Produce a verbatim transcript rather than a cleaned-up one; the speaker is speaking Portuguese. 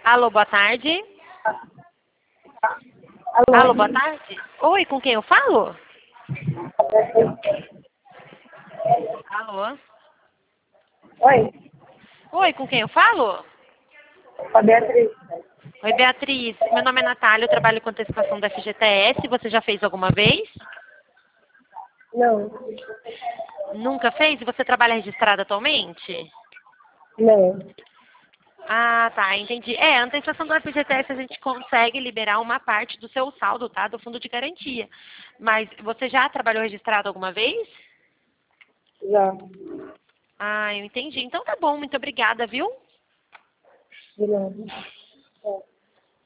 Alô, boa tarde. Alô? Alô, boa tarde. Oi, com quem eu falo? Alô? Oi, Oi, com quem eu falo? com a Beatriz. Oi, Beatriz. Meu nome é Natália, eu trabalho com antecipação da F G T S. Você já fez alguma vez? Não, Nunca fez? E você trabalha registrada atualmente? não. Ah, tá, entendi. É, a antecipação do F G T S a gente consegue liberar uma parte do seu saldo, tá? Do fundo de garantia. Mas você já trabalhou registrado alguma vez? Já. Ah, eu entendi. Então tá bom, muito obrigada, viu? De novo. É.